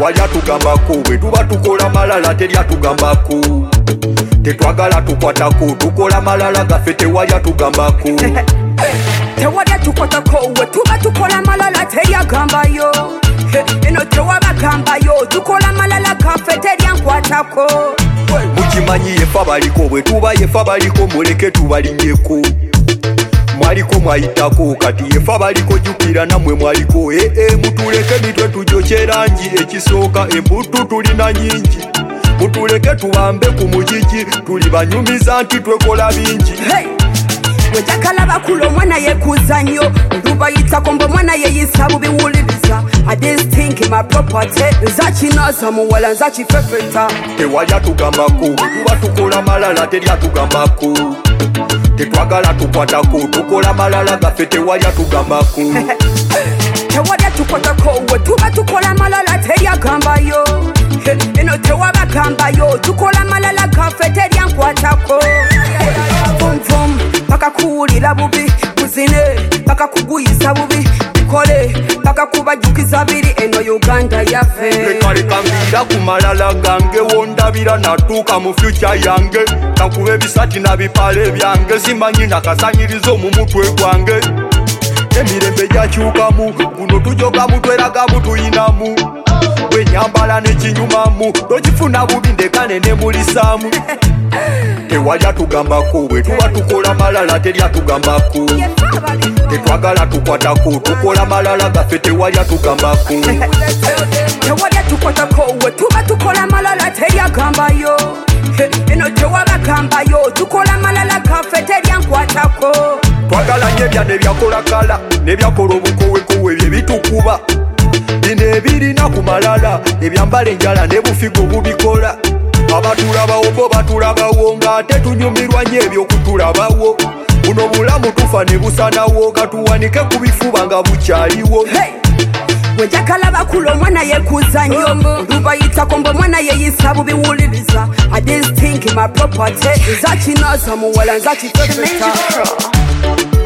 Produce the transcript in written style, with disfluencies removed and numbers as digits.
tewali atugambako bwe tuba tukola malala teri atugambako tetwagala tukwatako tukola malala gaffe tewali atugambako tewali atukwatako bwe tuba tukola malala teri agambayo eno tewabagambayo tukola malala gaffe teri ankwatako mukimanyi yefa baliko bwe tuba yefa baliko muleke tubalinnyeko mwaliko mwayitako kati yefa baliko jukira namwe mwaliko mutuleke mitwe tujokye rangi ekisooka embutu tulina nyingi mutuleke tubambe ku mujiji tuli banyumiza nti twekola bingi wejakala bakula omwana yekuza nnyo ndubayitako mbe omwana yeyisa bubiwuliriza adistinki maproperty nzakinaza muwala nzakifefeta tewali atugambako tuba tukola malala teri atugambako tetwagala tukwatako tukola malala gaffe tewali atugambako tewali atukwatako we tuba tukola malala teri agambayo eno tewabagambayo tukola malala gaffe teri ankwatako vumvum paka kuwulira bubi kuzine paka kuguyisa bubi bikole paka kubajukiza biri eno Uganda yaffe lekaleka ngira ku malala gange wondabira natuuka mu future yange kakuba ebisati na bipale byange simanyi nakasanyiriza mu mutwe gwange emirembe gyakyukamu guno tujogamu tweragamu tuyinamu bwenyambala nekinyumamu togifuna bubi ndekane nemulisaamu tewali atugambako bwe tuba tukola malala teri atugambako tetwagala tukwatako tukola malala gaffe tewali atugambako tewali atukwatako we tuba tukola malala teri agambayo eno tewabagambayo tukola malala gaffe teri ankwatako twagala nnyo ebyana ebyakolakala n'ebyakola obukowekowe bye bitukuba bino ebirina ku malala ebyambala enjala n'ebufigo bubikola abatulabawo bo batulabawo ng'ate tunyumirwa nnyo ebyokutulabawo buno bulamu tufa ne busanawo katuwanike ku bifuba nga bukyaliwo wenjakala bakula omwana yekuza nnyo ndubayitako mbe omwana yeyisa bubiwuliriza adistinki maproperty nzakinaza muwala nzakifefeta